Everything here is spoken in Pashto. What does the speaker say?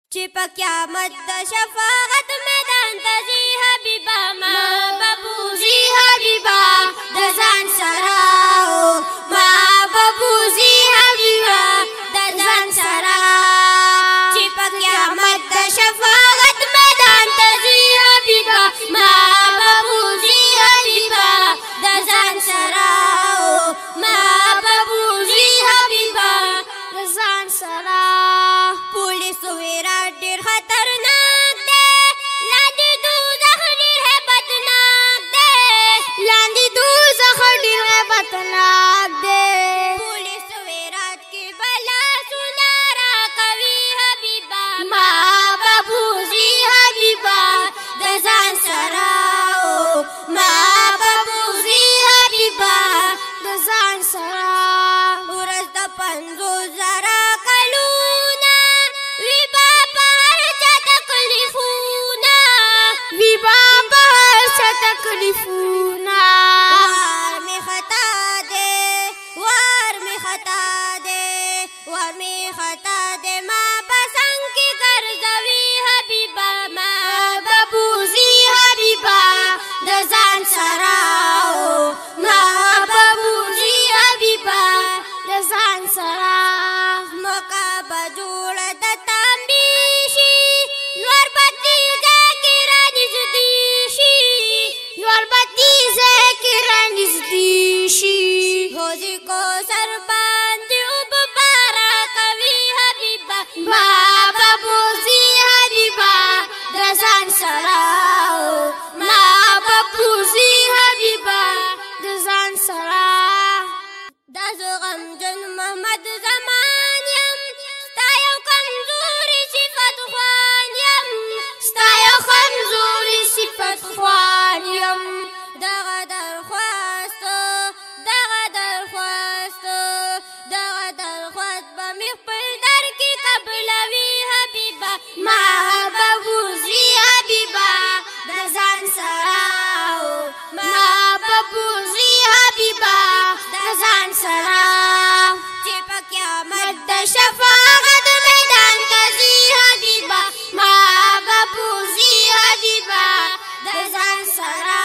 چې په قیامت د شفاعت میدان ته ځي حبیبه ما به بوځي حبیبه د ځان سره ما به بوځي حبیبه د ځان سره چې په قیامت د شفاعت میدان ته ځي حبیبه ما به بوځي حبیبه د ځان سره ما به بوځي حبیبه د ځان سره پولیس ویرات ډېر خطرناک دی لاندې دوزخ ډېر هیبتناک دی لاندې دوزخ ډېر هیبتناک دی پولیس ویرات کې بلا سونه راکوي حبیبه ما به بوځي حبیبه د ځان سره ما به بوځي حبیبه د ځان سره ورځ د 50,000 کلونه وی با په هر چا تکلیفونه وی با په هر چا تکلیفونه وار می خطا دی وار می خطا دی وار می خطا دی ما په څنګ کې ګرځوي حبیبه ما به بوځي حبیبه د ځان سره ما به بوځي حبیبه د ځان سره مکه به جوړه د تانبې شي نور بتي ځای کې رانږدې شي نور بتي ځای کې رانږدې شي حوض کوثر باندې اوبه بارا کوي حبیبه ما به بوځي حبیبه د ځان سره ما به بوځي حبیبه د ځان سره دا زه غمجن محمد زمان یم ستا یو کمزوري صفت خوان یم ستا یو کمزوري صفت خوان یم دغه درخواست به مې خپل در کې قبلوي حبیبه ما به بوځي حبیبه د ځان سره ما به بوځي حبیبه د ځان سره چې په قیامت د شفاعت میدان ته ځي حبیبه ما به بوځي حبیبه د ځان سره